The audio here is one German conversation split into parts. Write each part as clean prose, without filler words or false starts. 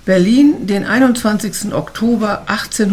Berlin, den 21. Oktober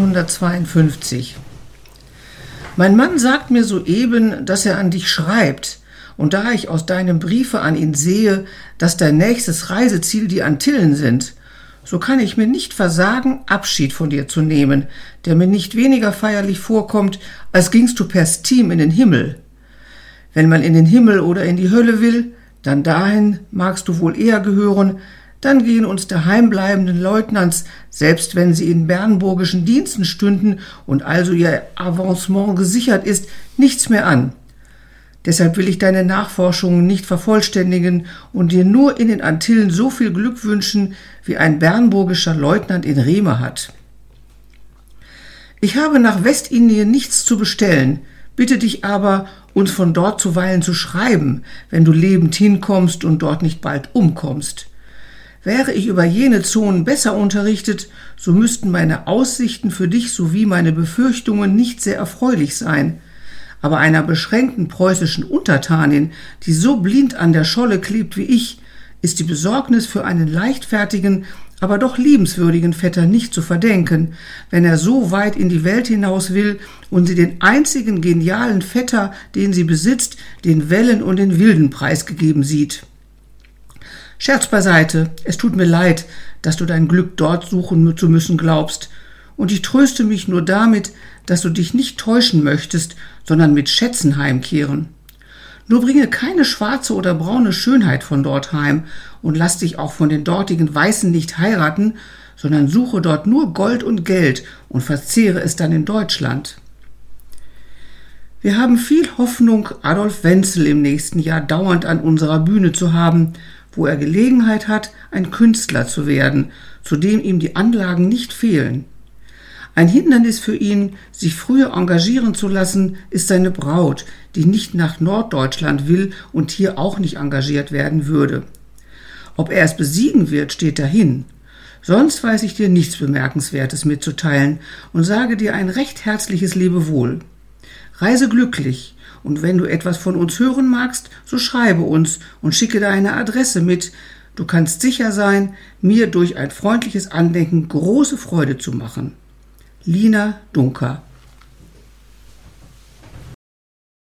1852. Mein Mann sagt mir soeben, dass er an dich schreibt, und da ich aus deinem Briefe an ihn sehe, dass dein nächstes Reiseziel die Antillen sind, so kann ich mir nicht versagen, Abschied von dir zu nehmen, der mir nicht weniger feierlich vorkommt, als gingst du per Steam in den Himmel. Wenn man in den Himmel oder in die Hölle will, dann dahin magst du wohl eher gehören, dann gehen uns daheimbleibenden Leutnants, selbst wenn sie in bernburgischen Diensten stünden und also ihr Avancement gesichert ist, nichts mehr an. Deshalb will ich deine Nachforschungen nicht vervollständigen und dir nur in den Antillen so viel Glück wünschen, wie ein bernburgischer Leutnant in Rehme hat. Ich habe nach Westindien nichts zu bestellen, bitte dich aber, uns von dort zuweilen zu schreiben, wenn du lebend hinkommst und dort nicht bald umkommst. Wäre ich über jene Zonen besser unterrichtet, so müssten meine Aussichten für dich sowie meine Befürchtungen nicht sehr erfreulich sein. Aber einer beschränkten preußischen Untertanin, die so blind an der Scholle klebt wie ich, ist die Besorgnis für einen leichtfertigen, aber doch liebenswürdigen Vetter nicht zu verdenken, wenn er so weit in die Welt hinaus will und sie den einzigen genialen Vetter, den sie besitzt, den Wellen und den Wilden preisgegeben sieht. Scherz beiseite, es tut mir leid, dass du dein Glück dort suchen zu müssen glaubst, und ich tröste mich nur damit, dass du dich nicht täuschen möchtest, sondern mit Schätzen heimkehren. Nur bringe keine schwarze oder braune Schönheit von dort heim und lass dich auch von den dortigen Weißen nicht heiraten, sondern suche dort nur Gold und Geld und verzehre es dann in Deutschland. Wir haben viel Hoffnung, Adolf Wenzel im nächsten Jahr dauernd an unserer Bühne zu haben, wo er Gelegenheit hat, ein Künstler zu werden, zu dem ihm die Anlagen nicht fehlen. Ein Hindernis für ihn, sich früher engagieren zu lassen, ist seine Braut, die nicht nach Norddeutschland will und hier auch nicht engagiert werden würde. Ob er es besiegen wird, steht dahin. Sonst weiß ich dir nichts Bemerkenswertes mitzuteilen und sage dir ein recht herzliches Lebewohl. Reise glücklich, und wenn du etwas von uns hören magst, so schreibe uns und schicke deine Adresse mit. Du kannst sicher sein, mir durch ein freundliches Andenken große Freude zu machen. Lina Dunker.